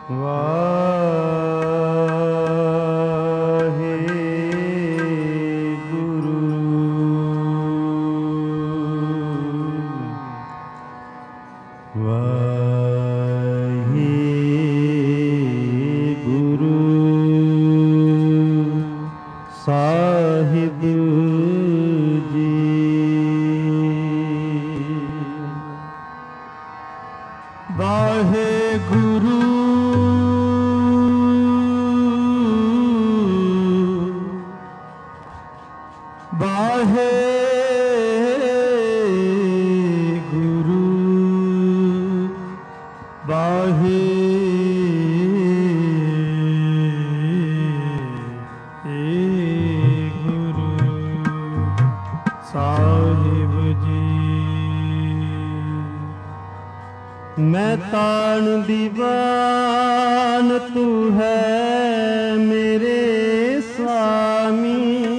मैं तान दीवान तू है मेरे स्वामी,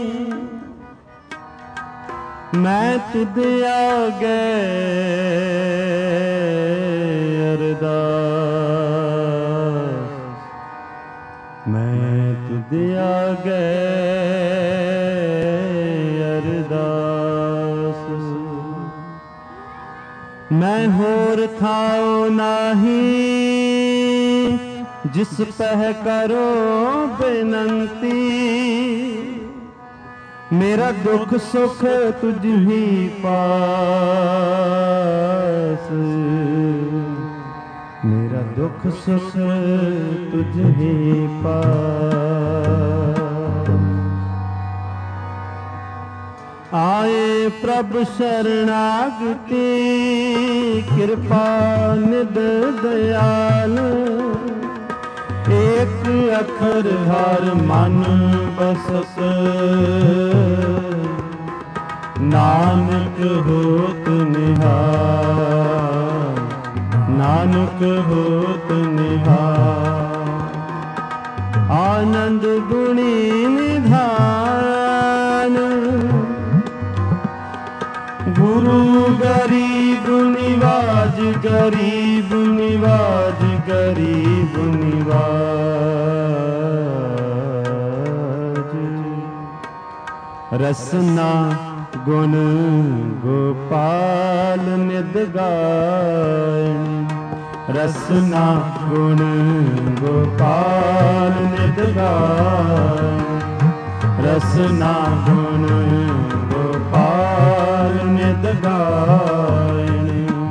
मैं तुद आगे अरदास, मैं तुद आगे अरदास। मैं होर थाओ नाही जिस पह करो बेनंती, मेरा दुख सुख तुझ ही पास, मेरा दुख सुख तुझ ही पास। आए प्रभ शरणागति कृपा निध दयाल, एक अखर हर मन बसस, नानक होत निहाल, नानक होत निहाल। आनंद गुणी निधान, गुरु गरीब निवाज, गरीब निवाज, गरीब निवाज। रसना गुण गोपाल निद गायन, रसना गुण गोपाल निद गायन, रसना गुण गोपाल निद गायन।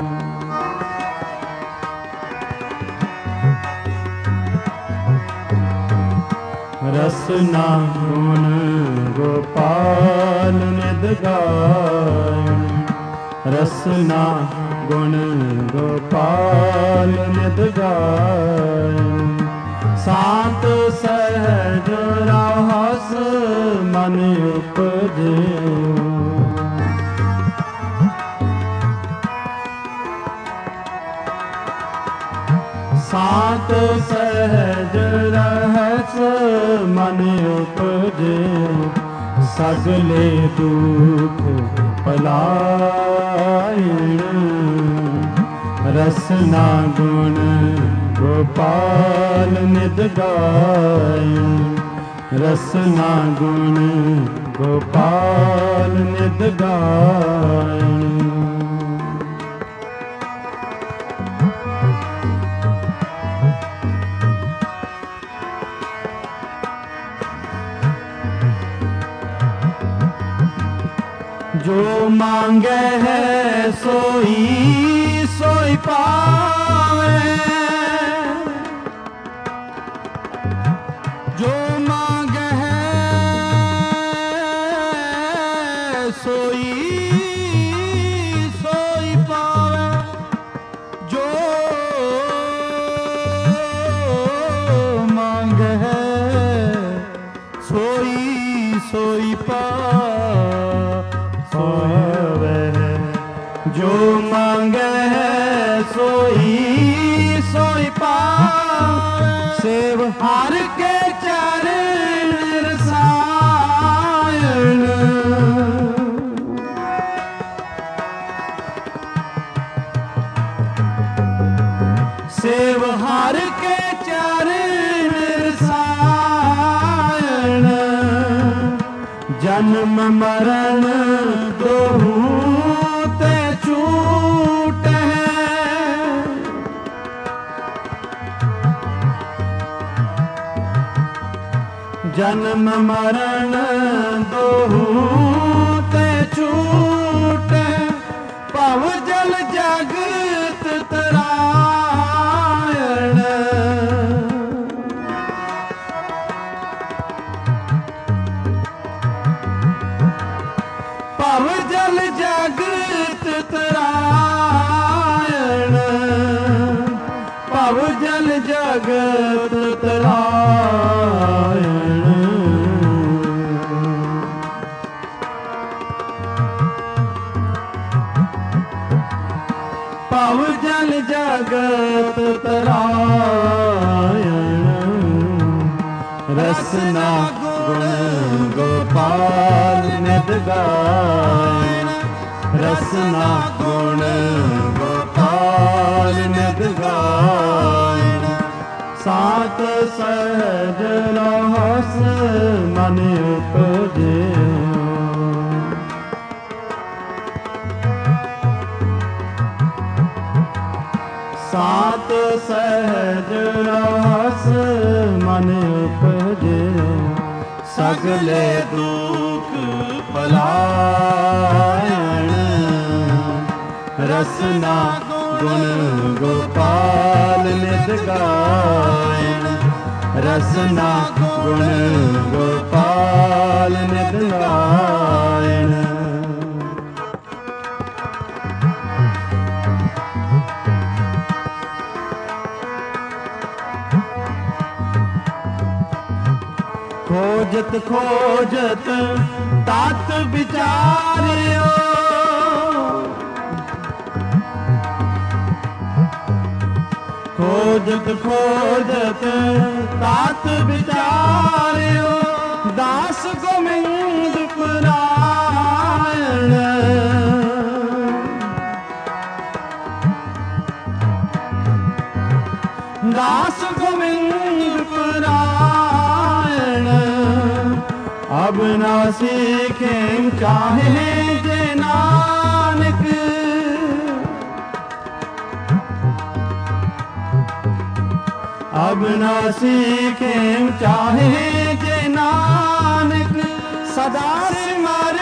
रसना गुण गोपाल निद गायन, रसना गुण गोपाल निद गायन। सात सहज रहस मन उपजयो, सात सहज रहस मन उपजयो, सगले दुख पलायन। रसना गुण गोपाल निद गायन, रसना गुण गोपाल निद गायन। जो मांगे है सोई सोई पावे, जो मांगे है सोई सोई पावे, जो मांगे है सोई सोई पावे, जो मांगे है सोई सोई पावे। सेव हर के चरण रसायन, सेव हर के चरण जन्म मरण दोहूं ते छूट है। जन्म मरण दोहूं ते छूट है। पव जल जगत तरायण। पव जल जगत तरायण। पव जल जगत तरायण। पव जल जगत तरायण। रसना गुण गोपाल नित गायन। रसना गुण गोपाल नित गायन। सात सहज रहस मन उपजयो। सात सहज रहस मन उपजयो। सगले दुख पलायन। रसना गुण गोपाल नित गायन। रसना गुण गोपाल नित गायन। खोजत खोजत तात विचार्यो। खोजत खोजत तात विचार्यो। दास गोविंद परायण। दास गोविंद परायण। अब ना सीखे चाहे जे नानक। अब ना सीखे चाहे जे नानक। सदा सिमर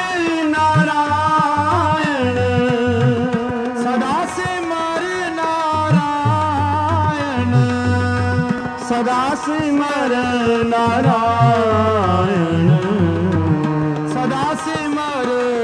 नारायण। सदा सिमर नारायण। सदा सिमर नारायण। सदा सिमर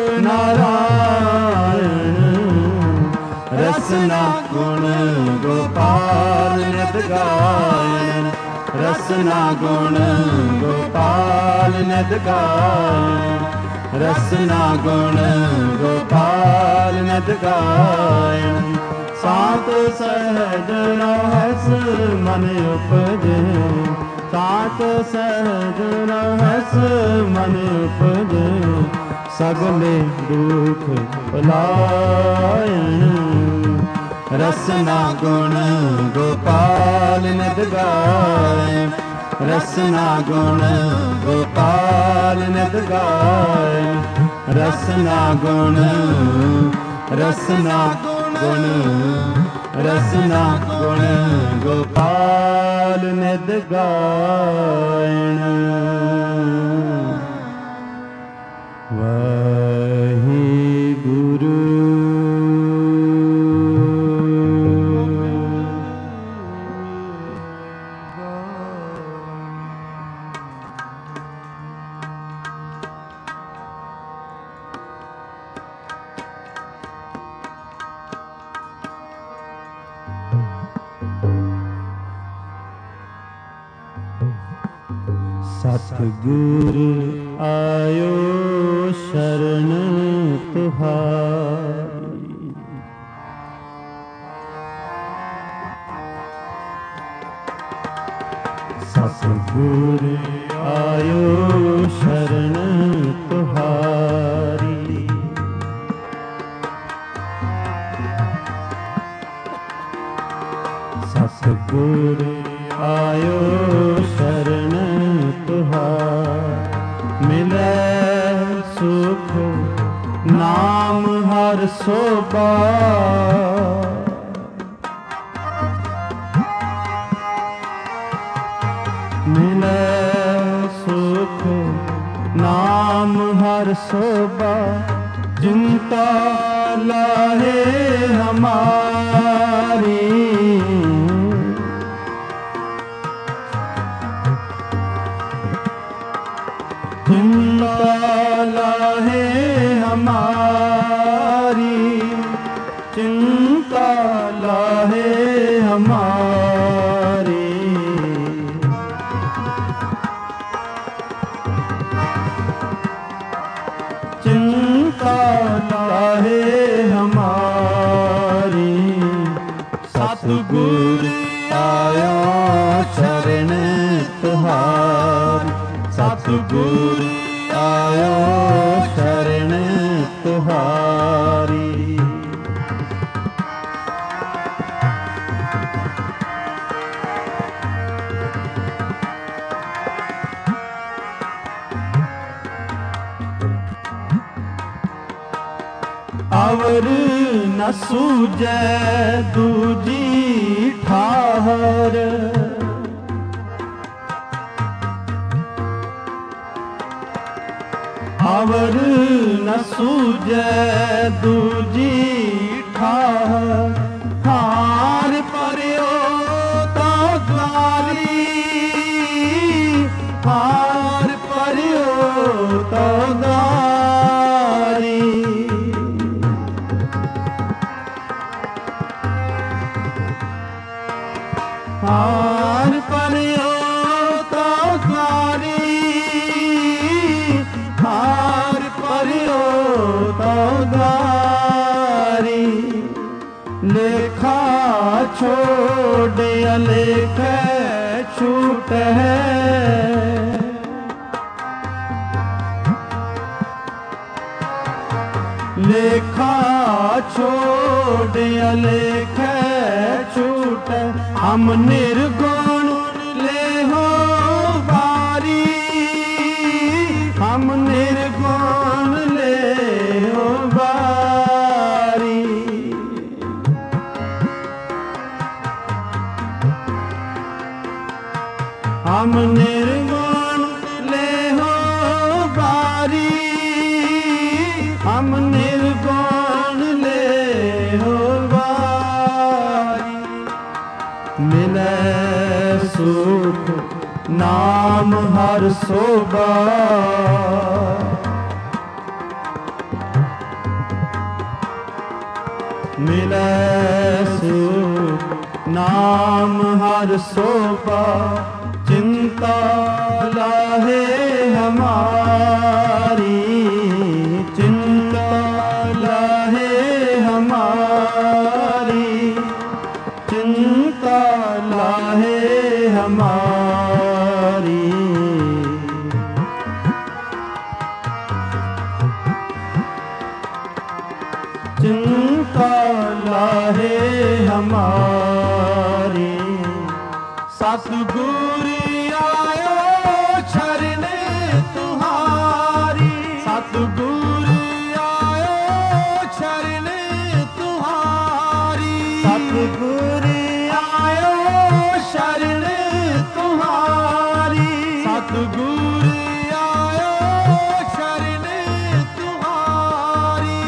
नारायण। रसना गुण गोपाल नित गायन। रसना गुण गोपाल नित गायन। रसना गुण गोपाल नित गायन। सात सहज रहस मन उपजयो। सात सहज रहस मन उपजयो। सगले दुख पलायन। रसना गुण गोपाल नित गायन। रसना गुण गोपाल नित गायन। रसना गुण रसना गुण रसना गुण गोपाल नित गायन। वाहे गुरु। सतगुर आयो शरण तुहारी। सतगुर आयो शरण तुहारी। सतगुर आयो शरण तुहारी। मिले सुख नाम हर सोबा। मिले सुख नाम हर सोबा, चिंता लाहे हमारी। चिंता लाहे हमारी, चिंता लाहे हमारी। चिंता लाहे हमारी। सतगुर आयो शरण तुहारी, सतगुर आयो शरण तुहारी। अवर न सूझै दूजी ठाहर, अवर न सूझै दूजी ठाहर। हार परियो तो द्वारी, हार परियो तो द्वारी। हार परियो तो द्वारी, हार परियो तो द्वारी। लेखा छोड़ अलेख छूट है, लेखा छोड़ अलेख छूट। हम निर्गुण ले हो बारी, हम निर्गुण ले हो बारी। हम निर्गुण ले हो बारी, हम निर्गुण ले हो बारी। मिले सुख नाम हर सोबा, मिले सुख नाम हर सोबा। चिंता लाहे हमारी, चिंता लाहे हमारी, चिंता लाहे हमारी। चिंता लाहे हमारी। सतगुर आयो शरण तुहारी, सतगुर आयो शरण तुहारी। सतगुर आयो शरण तुहारी, सतगुर आयो शरण तुहारी।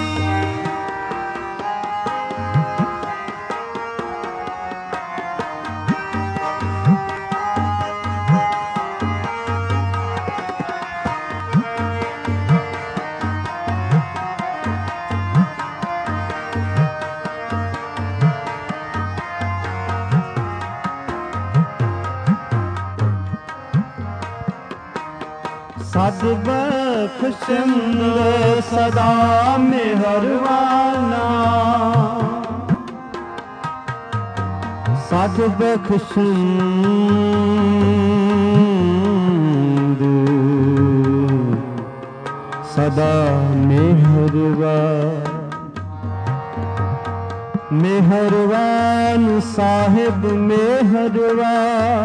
सद बख्शिंद सदा मेहरबाना, सद बख्शिंद सदा मेहरबान। मेहरबान साहिब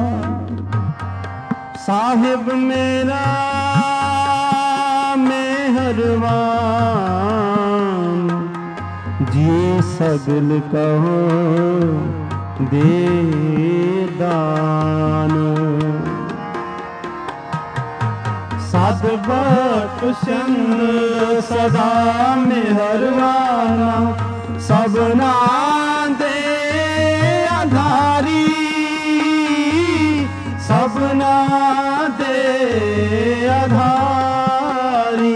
मेहरबान, साहिब मेरा मेहरबान, मेहरबान, जिए सगल कहो दे दान। सद बख्शन सदा मेहरबाना, सबना दे आधारी, सबना दे आधारी।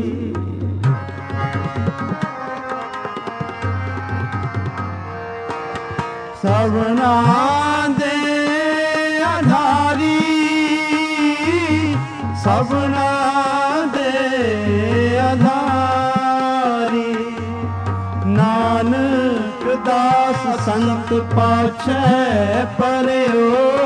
सबना दे आधारी, सबना दे आधारी। नानक दास संत पाछै परयो,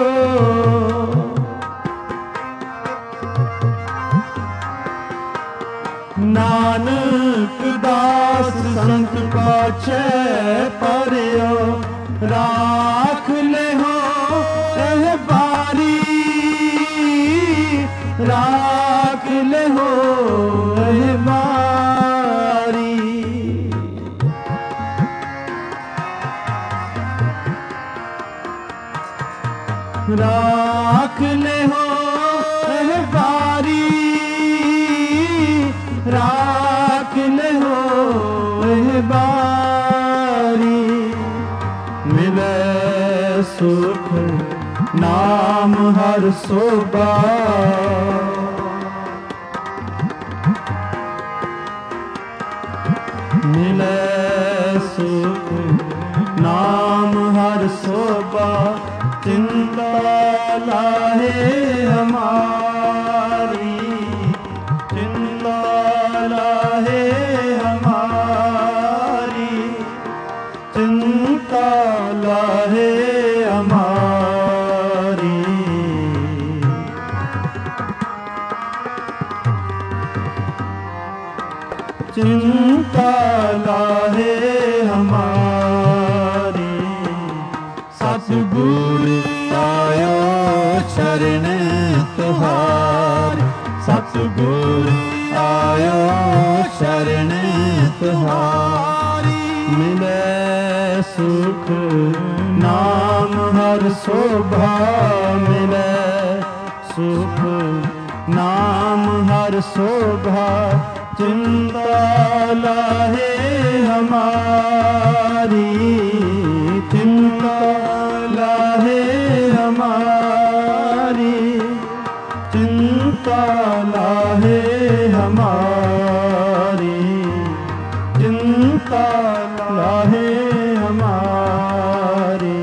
नानक दास संत पाछै परयो। राख ले हो एह बारी, राख ले हो एह बारी। राख ले हो एह बारी, राख ले हो एह बारी। मिले सुख नाम हर सोबा, मिले सुख नाम हर सोबा। चिंता लाहे हमारी, चिंता लाहे हमारी, चिंता लाहे हमारी। चिंता लाहे हमारी। सतगुर आयो शरण तुहार, सतगुर आयो शरण तुहारी। मिले सुख नाम हर शोभा, मिले सुख नाम हर शोभा। चिंता लाहे हमारी, चिंता लाहे हमारी, चिंता लाहे हमारी, चिंता लाहे हमारी।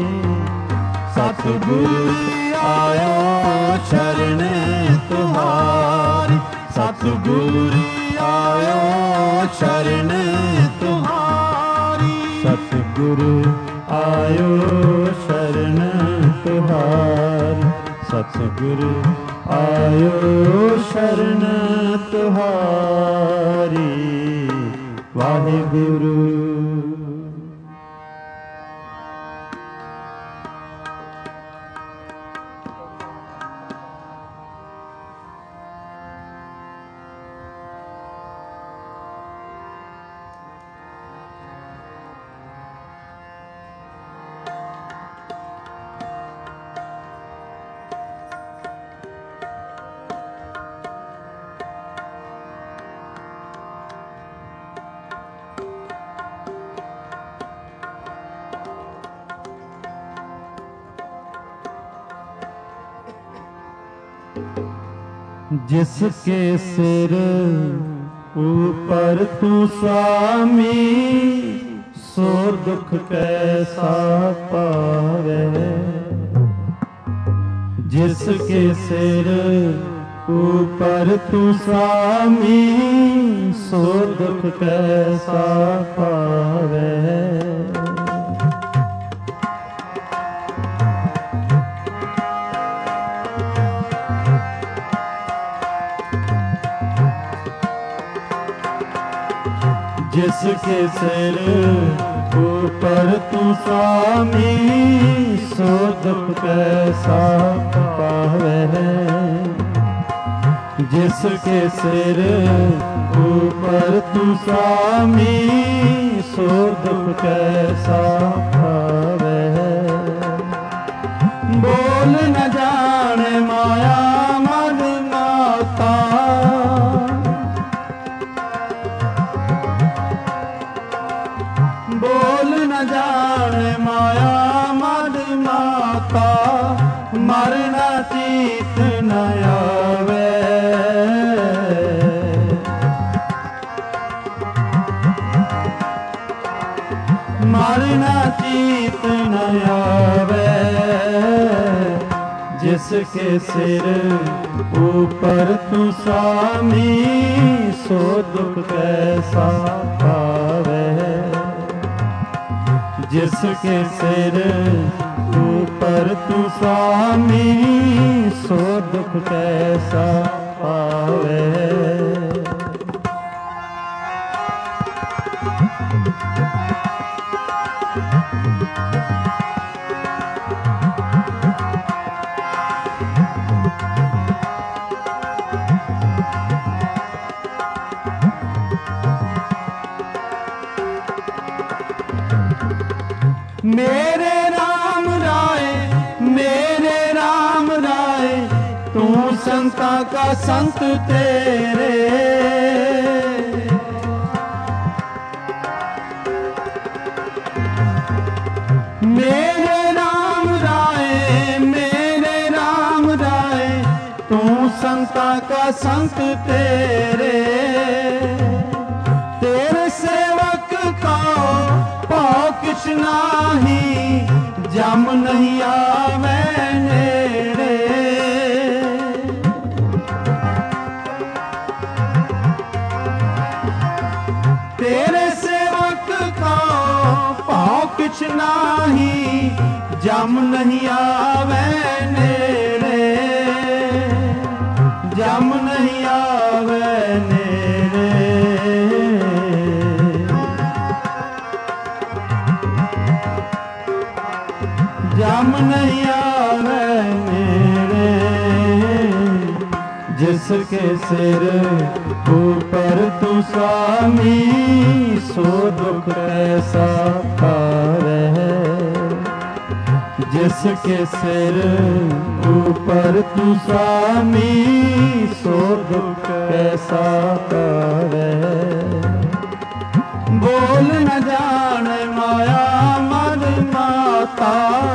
सतगुर आयो शरण तुहारी, सतगुर आयो शरण तुहारी। सतगुरु आयो शरण तुहारी, सतगुरु आयो शरण तुहारी। वाहिगुरु। जिसके सिर ऊपर तू स्वामी, सो दुख कैसा पावे। जिसके सिर ऊपर तू स्वामी, सो दुख कैसा पावे। जिसके सिर ऊपर तू स्वामी, सो दुख कैसा पावे। जिसके सिर ऊपर तू स्वामी, सो दुख कैसा पावे। बोल न जाने माया मद माता, बोल न जाने माया मद माता, मरना चीत न आवे। मरना चीत न आवे। जिसके सिर ऊपर तू स्वामी, सो दुख कैसा पावे। जिसके सिर ऊपर तू स्वामी, सो दुख कैसा पावे। मेरे राम राय, मेरे राम राय, तू संता का संत तेरे। मेरे राम राय, मेरे राम राय, तू संता का संत तेरे। तेरे सेवक को पाओ किछ नाही, जम नहीं आवे नेड़े। तेरे सेवक को पाओ किछ नाही, जम नहीं आवे नेड़े। जम नहीं आवे नेड़े। जम नहीं आवे मेरे। जिसके सिर ऊपर तू स्वामी, सो दुख कैसा पावे। जिसके सिर ऊपर तू स्वामी, सो दुख कैसा पावे। बोल न जाने माया मद माता,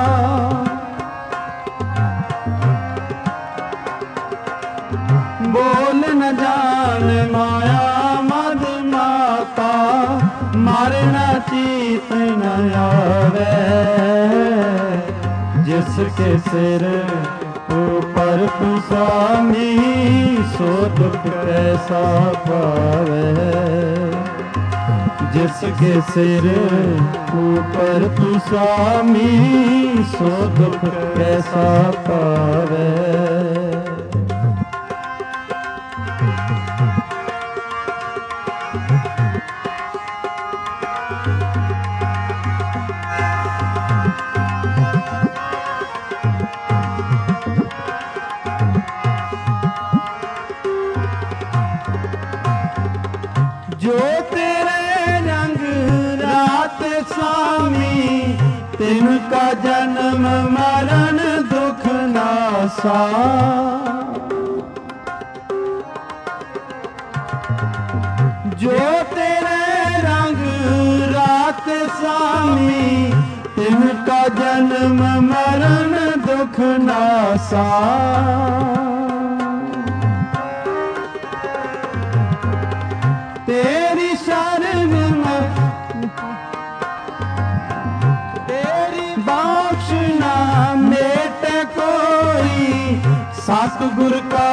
बोल न जाने माया मद माता, मरना चीत न आवे। जिसके सिर ऊपर तू स्वामी, सो दुख कैसा पावे। जिसके सिर ऊपर तू स्वामी, सो दुख कैसा पावे। जो तेरे रंग रात स्वामी, तिनका जन्म मरण दुख नासा। जो तेरे रंग रात स्वामी, तिनका जन्म मरण दुख नासा। तेरी शरण में तेरी बख्श ना मेट कोई, सतगुर का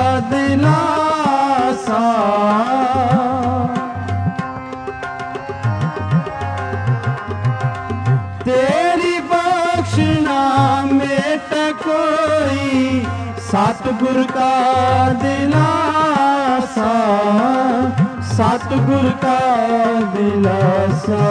दिलासा। तेरी बख्श ना मेट कोई, सतगुर का दिलासा। सतगुर का दिलासा।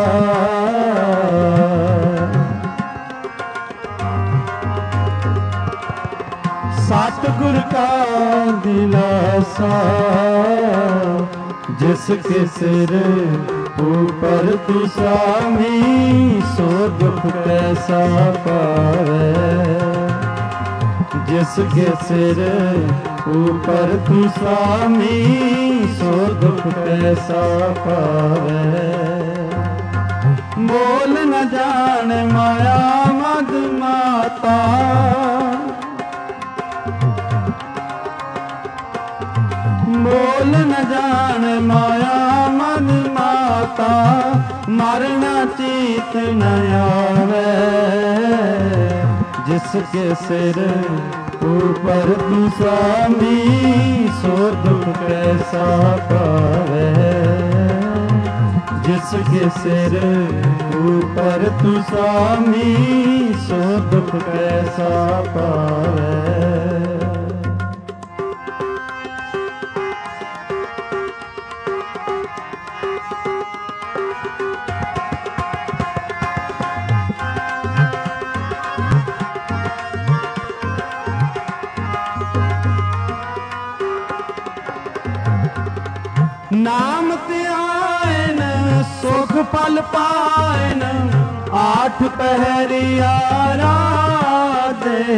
सतगुर का दिलासा जिसके सिर ऊपर तू स्वामी सो दुख कैसा पावे। जिसके सिर ऊपर तू स्वामी सो दुख कैसा पावे। बोल न जान माया मद माता बोल न जान माया मन माता मरना चीत न आवे। जिसके सिर ऊपर तू स्वामी सो दुख कैसा पावे। जिसके सिर ऊपर तू स्वामी सो दुख कैसा पावे। नाम त्यायन सुख पल पायन आठ पहरिया दे।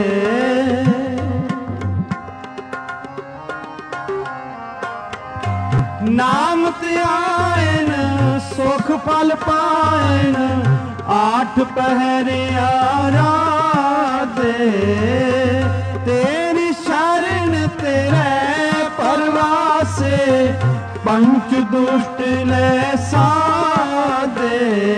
नाम त्यायन सुख पल पायन आठ पहरिया दे। तेरी शरण तेरे परवासे पंच दुष्ट ले सादे।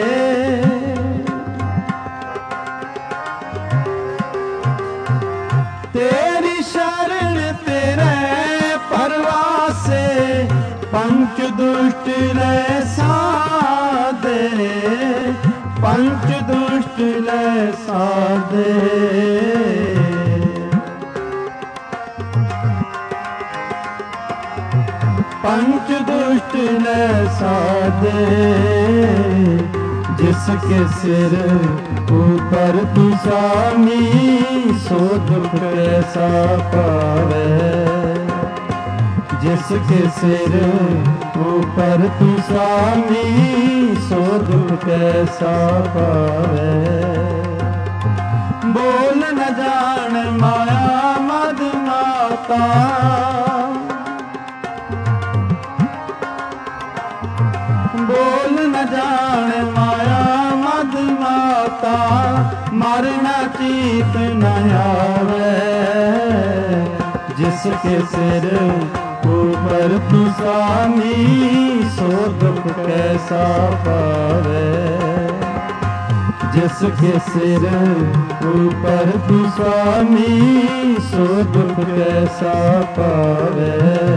तेरी शरण तेरे परवासे पंच दुष्ट ले सादे। पंच दुष्ट ले सादे। पंच दुष्ट ले सादे। जिसके सिर ऊपर तू स्वामी सो दुख कैसा पावे। जिसके सिर ऊपर तू स्वामी सो दुख कैसा पावे। बोल न जान माया मद माता बोल न जान माया मद माता मरना चीत न आवे। जिसके सिर ऊपर तू स्वामी सो दुख कैसा पावे। जिसके सिर ऊपर तू स्वामी सो दुख कैसा पावे।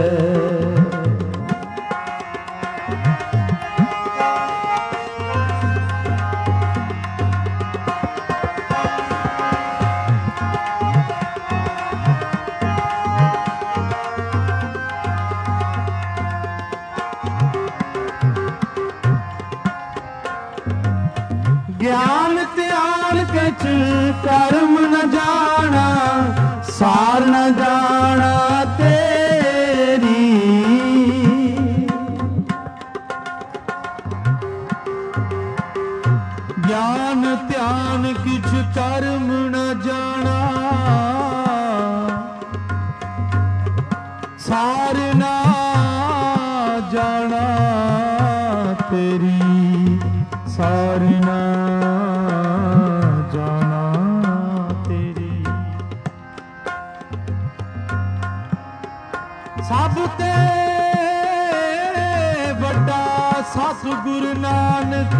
ज्ञान त्यान कछ कर्म न जाना सार न जाना तेरी। ज्ञान त्यान किछ कर्म न जाना सार न जाना तेरी। सार न जाना तेरी। सब ते बड़ा सतगुरु नानक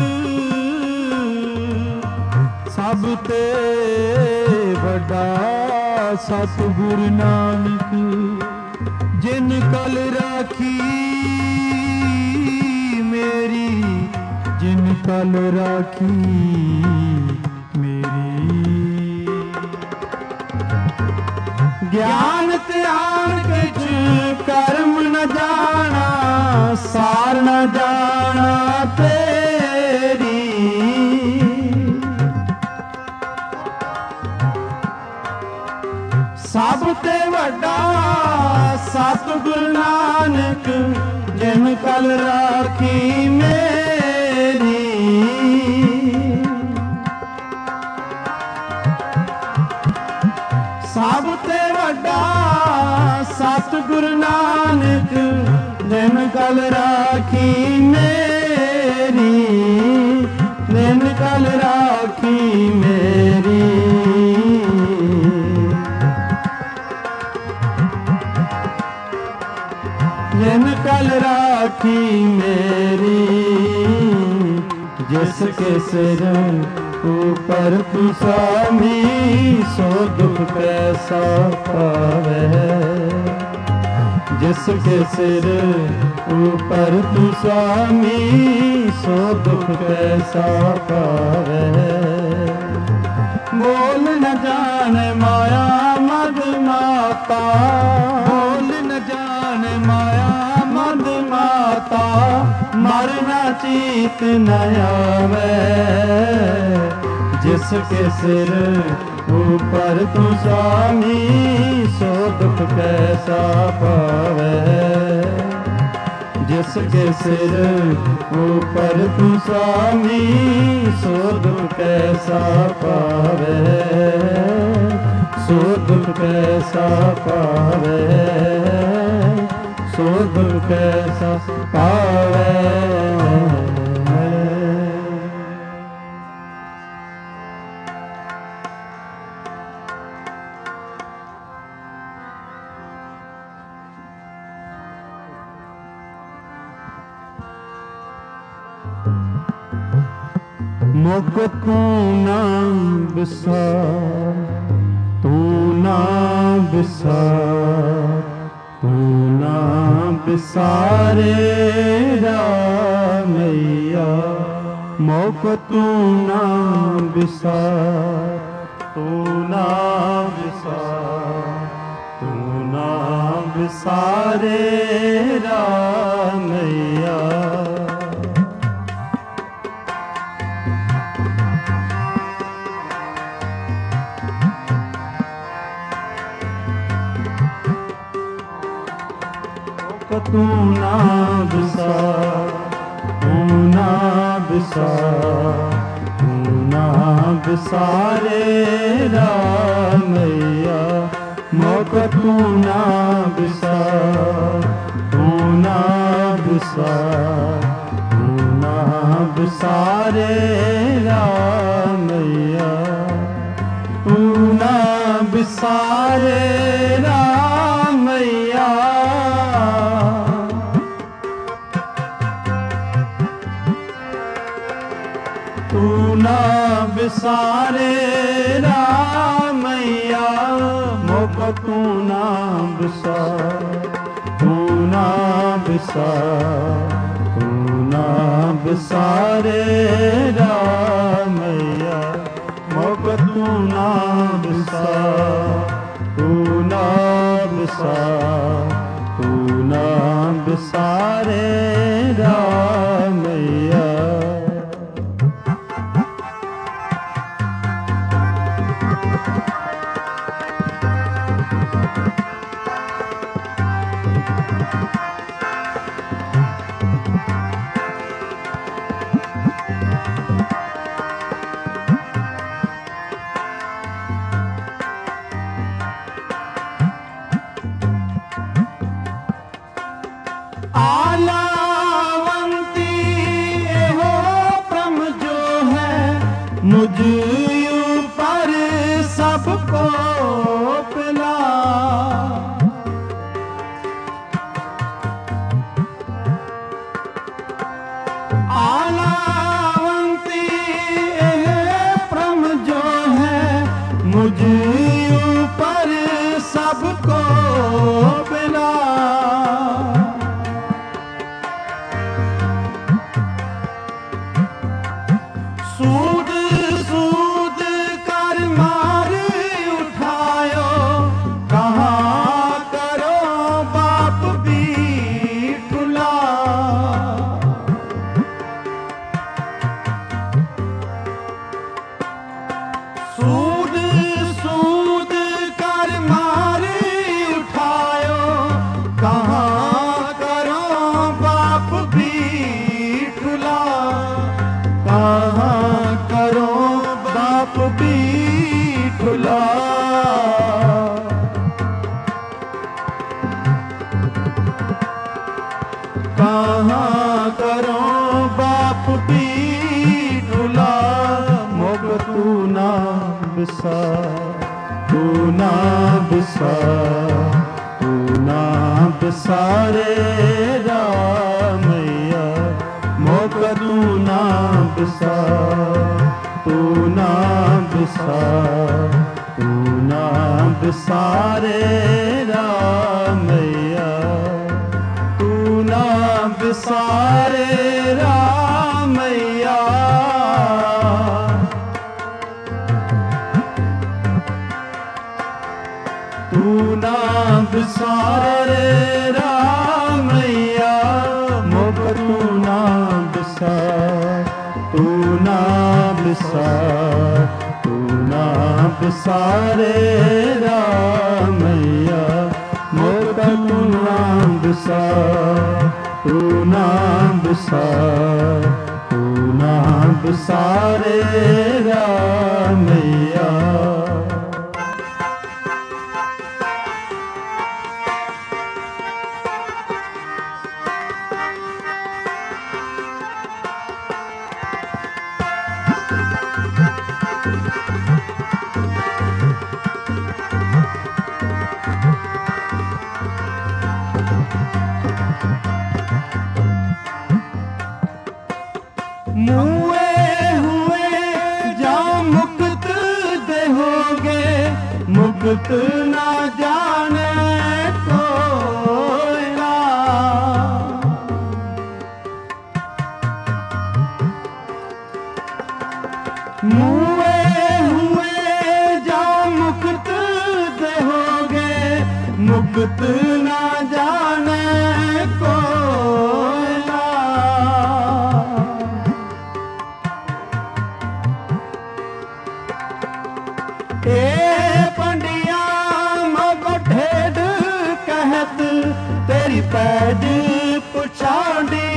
सब ते बड़ा सतगुरु नानक जिन कल राखी मेरी जिन कल राखी मेरी। ज्ञान त्यान किछ कर्म न जाना सार न जाना तेरी। सब ते वड्डा सतगुरु नानक जिन कल राखी मेरी। सब ते वड्डा सतगुरु नानक जिन कल राखी मेरी, जिन कल राखी मेरी। जिन कल राखी मेरी, जिसके सिर ऊपर तू स्वामी, सो दुख कैसा पावे। जिसके सिर ऊपर तू स्वामी, सो दुख कैसा पावे। बोल न जाने माया मद माता, बोल न जाने माया मद माता, मरना चीत न आवे। जिसके सिर ऊपर तू स्वामी, सो दुख कैसा पावे। जिसके सिर ऊपर तू स्वामी, सो दुख कैसा पावे। सो दुख कैसा पावे, सो दुख कैसा पावे। मुख तू ना बिसार, तू ना बिसार, तू ना बिसारे रामैया। मुख तू ना बिसार, तू ना बिसार, तू ना बिसारे रामैया। तू ना बिसार, तू ना बिसार, तू ना बिसारे रामैया। मुख तू ना बिसार, तू ना बिसार, तू ना बिसारे रामैया। तू ना बिसारे रामैया। तू ना बिसारे रामैया। मुख तू ना बिसार, तू ना बिसार, तू ना बिसारे रामैया। मुख तू ना बिसार, तू ना बिसार, तू ना बिसारे रामैया। आलावंती हो ब्रह्म जो है, मुझ ऊपर सबको पिला। करो बाप भी ठुला मोग तू ना बिसार, तू ना बिसार, तू ना बिसारे रामैया मोग तू ना बिसार, तू ना बिसार, तू ना बिसारे रामैया, तू ना बिसारे रामैया, तू ना बिसारे रामैया मोग तू ना बिसार, तू ना बिसार, तू ना बिसारे रामैया मोग तू ना बिसार, तू ना बिसार, तू ना बिसारे रामैया। मुए हुए जा मुक्त देहोगे, मुक्त ना जाने कोई ना, मुए हुए जा मुक्त देहोगे, मुक्त ना जाने कोई ना, पंडिया मगो ढेड कहत तेरी पैज पुछाड़ी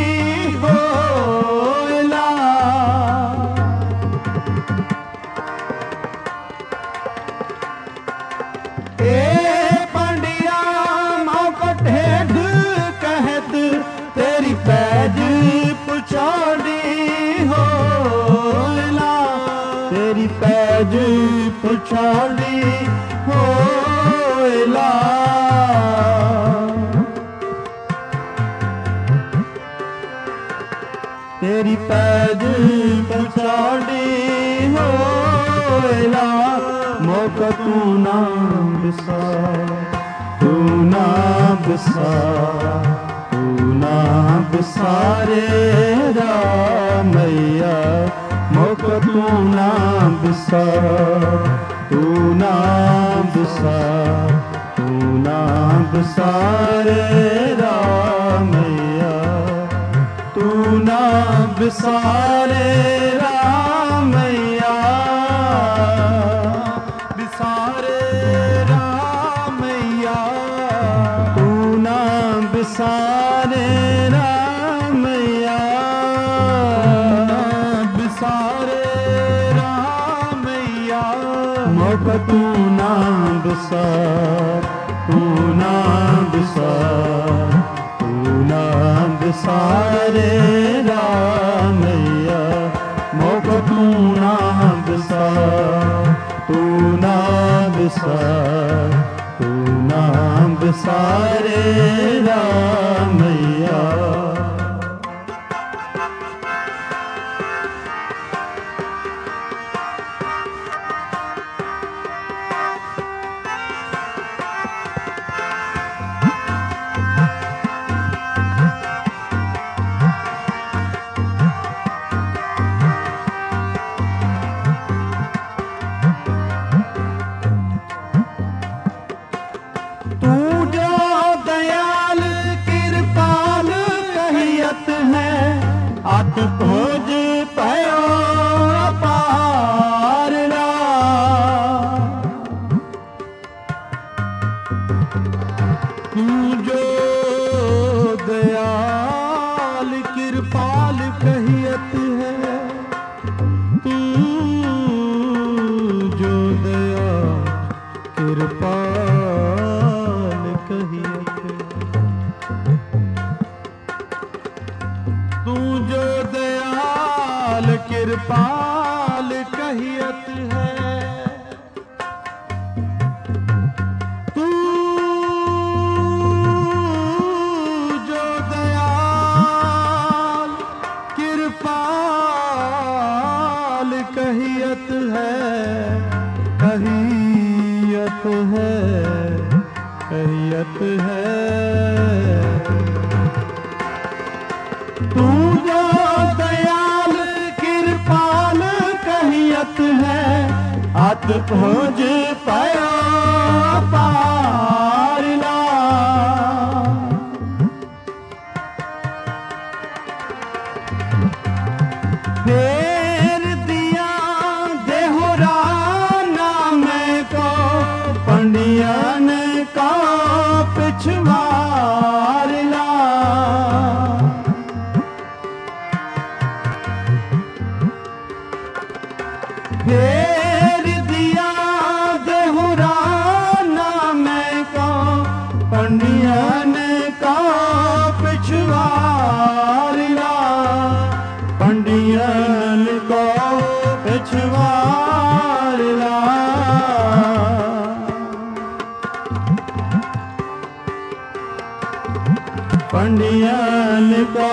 होला, पंडिया मगो ढेड कहत तेरी पैज पुछाड़ी होला, तेरी पैज पुछाड़ी होला, तेरी पैज पुछाड़ी होला मोग तू ना बिसार, तू ना बिसार, तू ना बिसारे रामैया मोग तू ना बिसार, तू ना बिसार, तू ना बिसारे रामैया, तू ना बिसारे रामैया, बिसारे रामैया, तू ना बिसारे रामैया, बिसारे रामैया मोग तू ना बिसार, तू ना बिसार, तू ना बिसारे रामैया मोग तू ना बिसार, तू ना बिसार, तू ना बिसारे रामैया। अत खोज पयो पारना, तू जो दयाल कृपाल कहियत है, तू जो दयाल कृपाल कहियत है, कृपाल कहियत है। तू जो दयाल कृपाल कहियत है, कहियत है, कहियत है। तू जो दयाल कृपाल कहियत है, अत खोज पाया पारला। फेर दिया देहुरा नाम को पंडियन का पिछवारला। फेर दिया देहुरा नाम को पंडियन का पिछवारला। पंडियन को पिछवारला। पंडियन को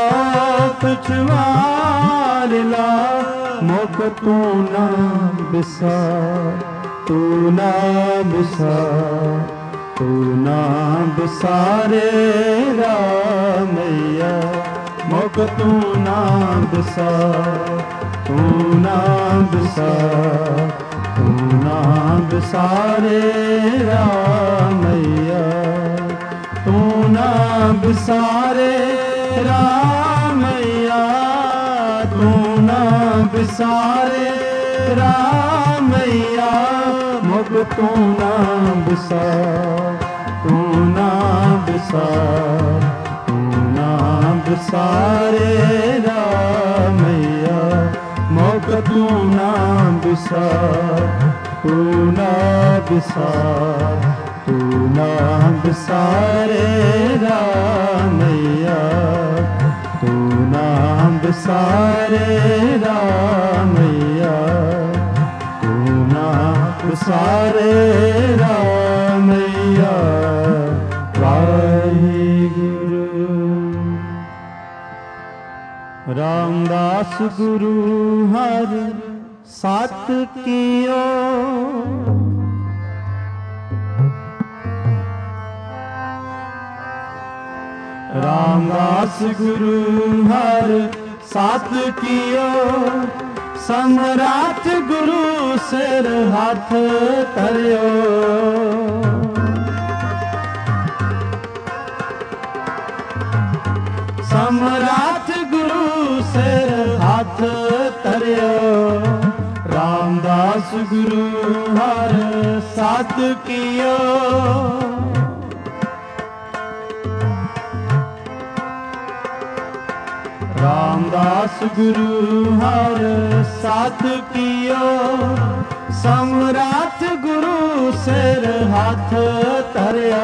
पिछवारला। मोक तू ना बिसार, तू ना बिसार, तू ना बिसारे रामैया। मोक तू ना बिसार, तू ना बिसार, तू ना बिसारे रामैया। तू ना बिसारे रामैया, तू ना बिसारे रामैया। मुख तू ना बिसार, तू ना बिसार, तू ना बिसारे रामैया। मुख तू ना बिसार, तू ना बिसार, तू ना बिसारे रामैया। तू ना बिसारे रामैया, तू ना बिसारे रामैया। वाहिगुरु। रामदास गुरु हर सत कियो, रामदास गुरु हर सत कियो। सम्राट गुरु सिर हाथ धरियो। सम्राट गुरु सिर हाथ धरियो। रामदास गुरु हर सत कियो। रामदास गुरु हर सत कियो। सम्राट गुरु सिर हाथ धरियो।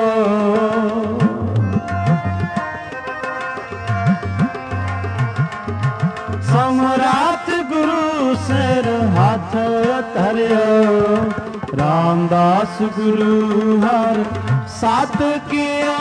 सम्राट गुरु सिर हाथ धरियो। रामदास गुरु हर सत कियो।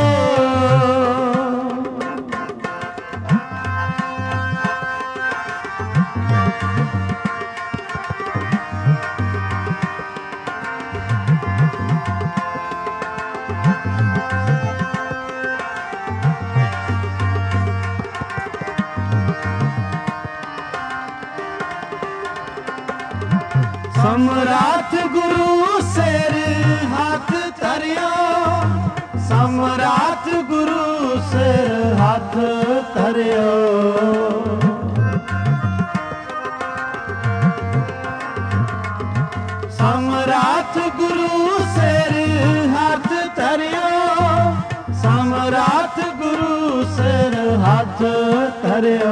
सम्राट गुरु सिर हाथ धरियो। सम्राट गुरु सिर हाथ धरियो। सम्राट गुरु सिर हाथ धरियो। सम्राट गुरु सिर हाथ धरियो।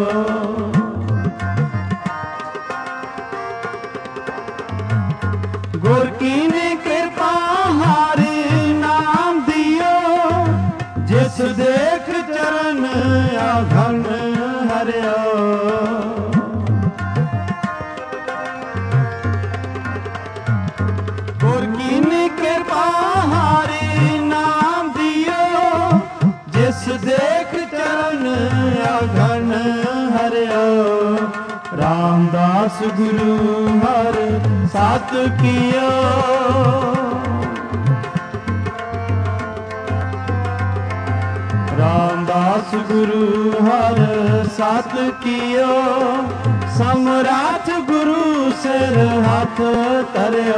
गुर की ने कृपा हारी नाम दियो। जिस देख चरण आघन हरियो। रामदास गुरु हर साथ कियो। रामदास गुरु हर साथ कियो, सम्राट गुरु सिर हाथ तरियो।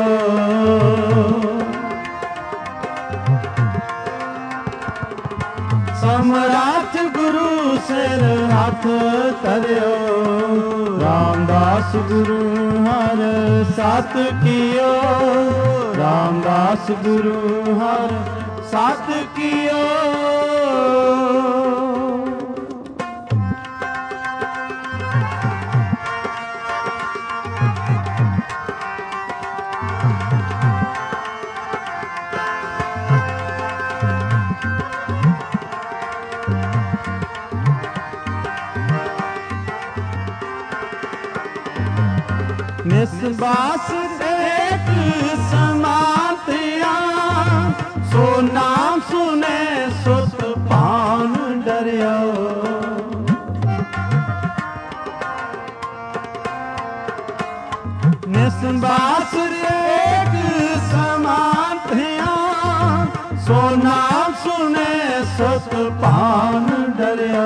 सम्राट गुरु सिर हाथ तरियो। रामदास गुरु हर साथ कियो। रामदास गुरु हर साथ कियो। निस्बास एक समातिया, सो नाम सुने सुत पान डरियो। निस्बास एक समातिया, सो नाम सुने सुत पान डरियो।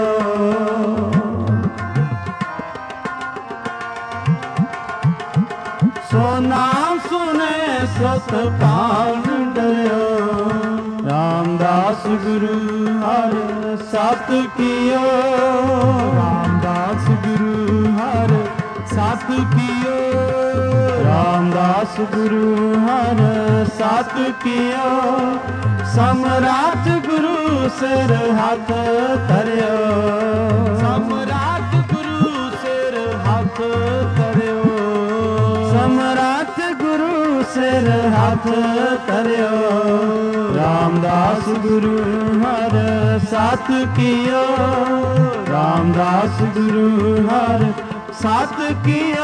सो नाम सुने सत पान डरियो। रामदास गुरु हर साथ कियो। रामदास गुरु हर साथ कियो। रामदास गुरु हर साथ कियो, सम्राट गुरु सिर हाथ तरियो। सम्राट गुरु सिर हाथ तरियो। सम्राट गुरु सिर हाथ तरियो। रामदास गुरु हर साथ कियो। रामदास गुरु हर साथ कियो।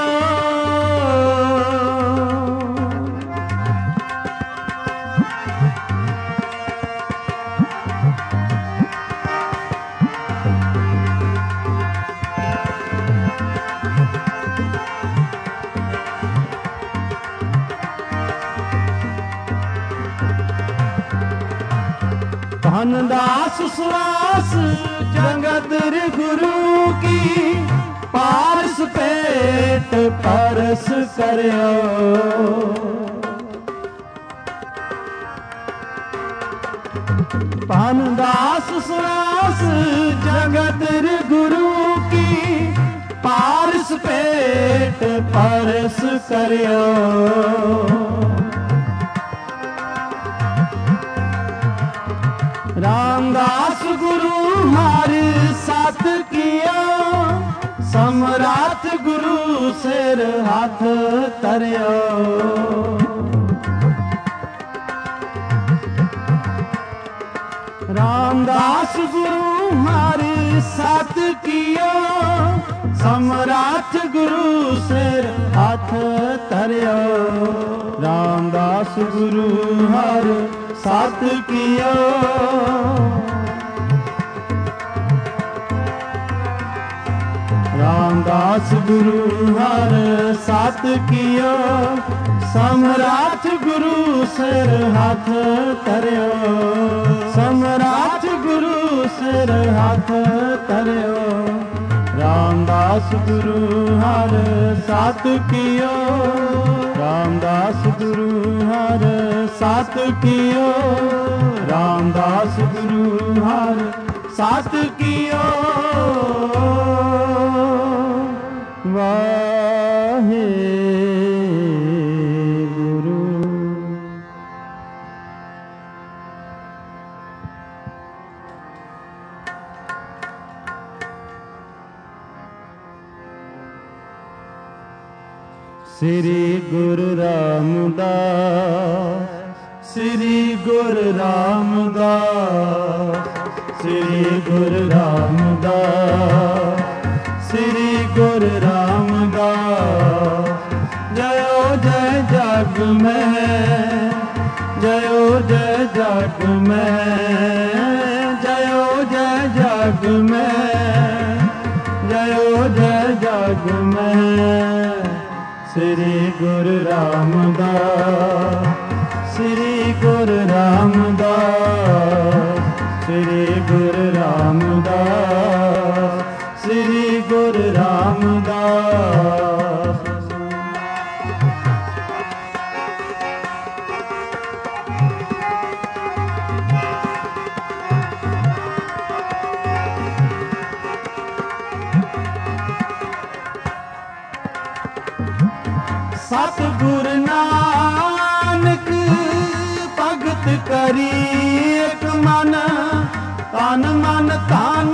धनदास सुरास जगत गुरु की, पारस पेट परस करियो। धनदास सुरास जगत गुरु की, पारस पेट परस करियो। रामदास गुरु हमारे साथ किया, सम्राट गुरु सिर हाथ तरियो। रामदास गुरु हमारे साथ किया, सम्राट गुरु सिर हाथ तरियो। रामदास गुरु हर साथ कियो। रामदास गुरु हर साथ कियो, सम्राट गुरु सिर हाथ तरियो। सम्राट गुरु सिर हाथ तरियो। रामदास गुरु हर साथ कियो। रामदास गुरु हर साथ कियो। रामदास गुरु हर साथ कियो। वाहे गुरु। श्री गुरु रामदास, श्री गुरु रामदास, श्री गुरु रामदास, श्री गुरु रामदास। जयो जय जग में, जयो जय जग में, जयो जय जग में, जयो जय जग में। ਸ੍ਰੀ ਗੁਰੂ ਰਾਮਦਾਸ, ਸ੍ਰੀ ਗੁਰੂ ਰਾਮਦਾਸ, ਸ੍ਰੀ ਗੁਰੂ ਰਾਮਦਾਸ, ਸ੍ਰੀ ਗੁਰੂ ਰਾਮਦਾਸ। ਸਤਿਗੁਰ ਨਾਨਕ ਭਗਤ ਕਰੀ ਇਕ ਮਨ, ਤਨ ਮਨ ਧਨ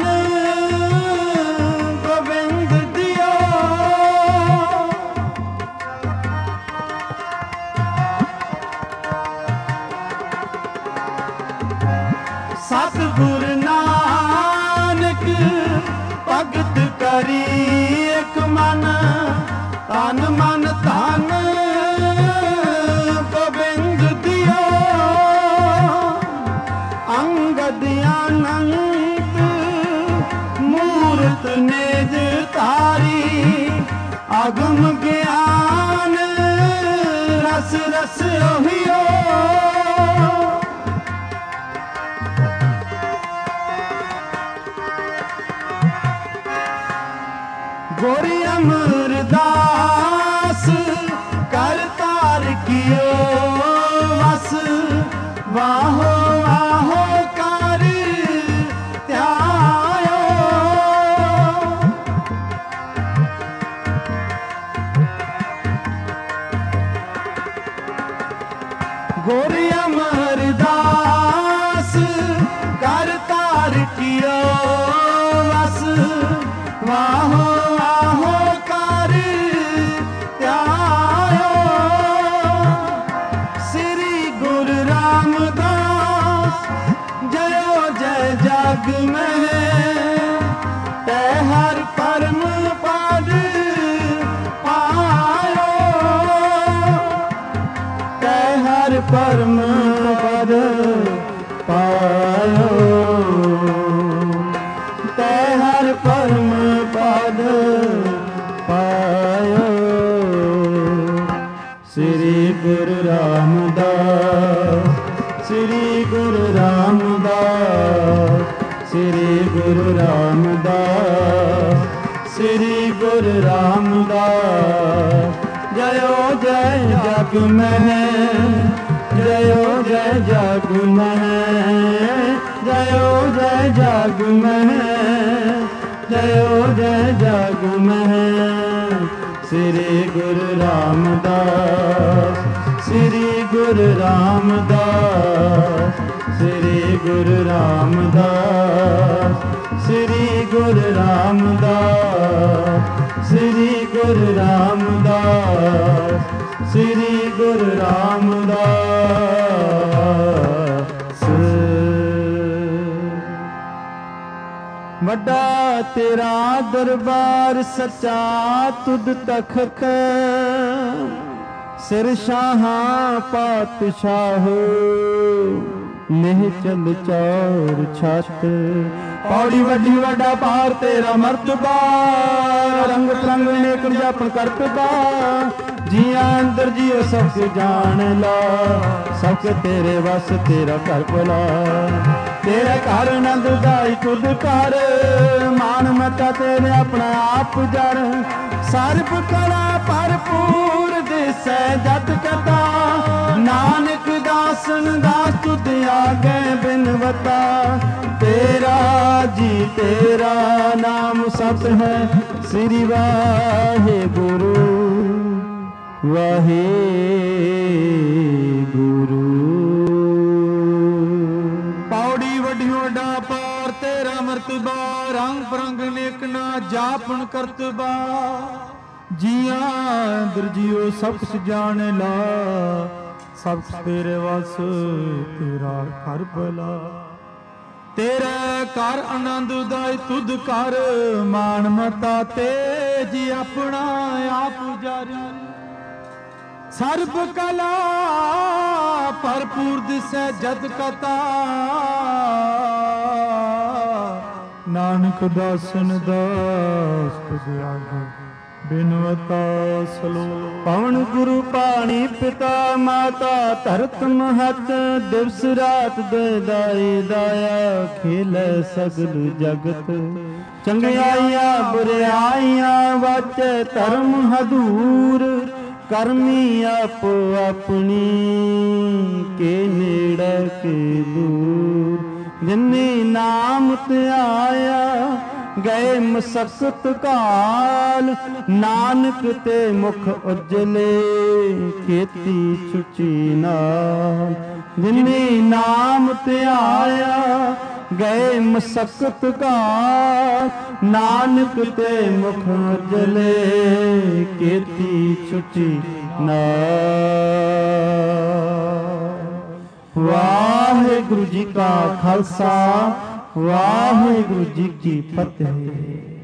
ਗੋਬਿੰਦ ਦਿਓ। ਸਤਿਗੁਰ ਨਾਨਕ ਭਗਤ ਕਰੀ ਇਕ ਮਨ, ਤਨ ਮਨ ਧਨ ਗੋਬਿੰਦ ਦਿਓ। ਅੰਗਦ ਅਨੰਤ ਮੂਰਤ ਨਿਜ ਧਾਰੀ, ਅਗਮ ਗਿਆਨ ਰਸ ਰਸ ਉਹਿਓ। ਗੋਰੀ ਅਮਰਦਾਸ ਕਰ ਤਾਰ ਕੀਓ ਵਸ, ਵਾਹੋ ਵਾਹੋ ਕਰ ਧਿਆਇਓ। ਗੋਰੀ ਅਮਰਦਾਸ ਕਰ ਤਾਰ ਕੀਓ ਵਸ, ਵਾਹੋ ਵਾਹੋ ਕਰ ਧਿਆਇਓ। ਸ੍ਰੀ ਗੁਰੂ ਰਾਮਦਾਸ ਜਯੋ ਜੈ ਜਗ ਮਹਿ, ਤੈ ਹਰ ਪਰਮ ਪਦ ਪਾਇਓ। ਤੈ ਹਰ ਪਰਮ ਪਦ ਪਾਇਓ, ਤੈ ਹਰ ਪਰਮ ਪਦ ਪਾਇਓ। ਸ੍ਰੀ ਗੁਰੂ ਰਾਮਦਾਸ, ਸ੍ਰੀ ਗੁਰੂ ਰਾਮਦਾਸ, ਸ੍ਰੀ ਗੁਰੂ ਰਾਮਦਾਸ, ਸ੍ਰੀ ਗੁਰੂ ਰਾਮਦਾਸ। ਜਯੋ ਜੈ ਜਗ ਮਹਿ, ਜਯੋ ਜੈ ਜਗ ਮਹਿ, ਜਯੋ ਜੈ ਜਗ ਮਹਿ, ਜਯੋ ਜੈ ਜਗ ਮਹਿ। ਸ੍ਰੀ ਗੁਰੂ ਰਾਮਦਾਸ, ਸ੍ਰੀ ਗੁਰੂ ਰਾਮਦਾਸ, ਸ੍ਰੀ ਗੁਰੂ ਰਾਮਦਾਸ, ਸ੍ਰੀ ਗੁਰੂ ਰਾਮਦਾਸ, ਸ੍ਰੀ ਗੁਰੂ ਰਾਮਦਾਸ, ਸ੍ਰੀ ਗੁਰੂ ਰਾਮਦਾਸ। ਵੱਡਾ ਤੇਰਾ ਦਰਬਾਰ ਸੱਚਾ ਤੁਧ ਤਖਤ, ਸਿਰ ਸ਼ਾਹਾਂ ਪਾਤਸ਼ਾਹ ਨਿਹਚਲ ਚੌਰ ਛੱਤ। ਪੌੜੀ ਵੱਡੀ ਵੱਡਾ ਪਾਰ ਤੇਰਾ ਮਰਤਬਾ, ਰੰਗ ਤਰੰਗ ਨੇਕ ਜਾਪਨ ਕਰਤਬਾ। ਜੀਆਂ ਅੰਦਰ ਜੀਓ ਸਭ ਕੇ ਜਾਣ ਲਾ, ਸਭ ਕੇ ਤੇਰੇ ਵਸ ਤੇਰਾ ਘਰ ਭਲਾ। ਤੇਰੇ ਘਰ ਆਨੰਦ ਦਾਈ ਤੁਧ ਘਰ, ਮਾਨ ਮਤਾ ਤੇਰੇ ਆਪਣਾ ਆਪ ਜਰ। ਸਰਬ ਕਲਾ ਭਰਪੂਰ ਦਿਸੈ ਜਤ ਕਥਾ, ਨਾਨਕ ਦਾਸਨ ਦਾਸ ਤੁਧ ਆਗੇ ਬਿਨਵਤਾ। ਤੇਰਾ ਜੀ ਤੇਰਾ ਨਾਮ ਸਤ ਹੈ, ਸ੍ਰੀ ਵਾਹਿਗੁਰੂ ਵਾਹਿਗੁਰੂ। ਪੌੜੀ ਵੱਡੀ ਵੱਡਾ ਪਾਰ ਤੇਰਾ ਮਰਤਬਾ, ਰੰਗ ਬਰੰਗ ਨੇਕ ਨਾ ਜਾਪਨ ਕਰਤਬਾ। ਜੀਆਂ ਅੰਦਰ ਜੀਓ ਸਭ ਕੁਛ ਜਾਣ ਲਾ, ਸਭ ਤੇਰੇ ਵਸ ਤੇਰਾ ਘਰ ਭਲਾ। ਤੇਰੇ ਘਰ ਆਨੰਦ ਉਦਾਈ ਤੁਧ ਘਰ, ਮਾਨ ਮਤਾ ਤੇਜ ਆਪਣਾ ਆਪ ਜਾਰੀ। ਸਰਬ ਕਲਾ ਭਰਪੂਰ ਦਿਸੈ ਜਦ ਕਥਾ, ਨਾਨਕ ਦਾਸਨ ਦਾਸ ਤੁਧ ਆਗੇ ਬਿਨਵਤਾ ਸਲੋਕ। ਪਵਨ ਗੁਰੂ ਪਾਣੀ ਪਿਤਾ ਮਾਤਾ ਧਰਤ ਮਹਤ ਦਿਵਸ ਰਾਤ ਦਾਈ ਦਾਇਆ ਖੇਲੇ ਸਗਲ ਜਗਤ। ਚੰਗਿਆਈਆਂ ਬੁਰਿਆਈਆਂ ਵਾਚੈ ਧਰਮ ਹਦੂਰ ਕਰਮੀ ਆਪੋ ਆਪਣੀ ਕੇ ਨੇੜੇ ਕੇ ਦੂਰ। ਜਿਨੇ ਨਾਮ ਧਿਆਇਆ ਗਏ ਮਸਕਤ ਕਾਲ ਨਾਨਕ ਤੇ ਮੁਖ ਉਜਲੇ ਖੇਤੀ ਛੁਟੀ ਨਾਲ। ਜਿਨੇ ਨਾਮ ਧਿਆਇਆ ਗਏ ਮਸਕਤ ਕਾਲ ਨਾਨਕ ਤੇ ਮੁਖ ਉਜਲੇ ਖੇਤੀ ਛੁਟੀ ਨਾਲ। ਵਾਹਿਗੁਰੂ ਜੀ ਕਾ ਖਾਲਸਾ ਵਾਹਿਗੁਰੂ ਜੀ ਕੀ ਫਤਿਹ।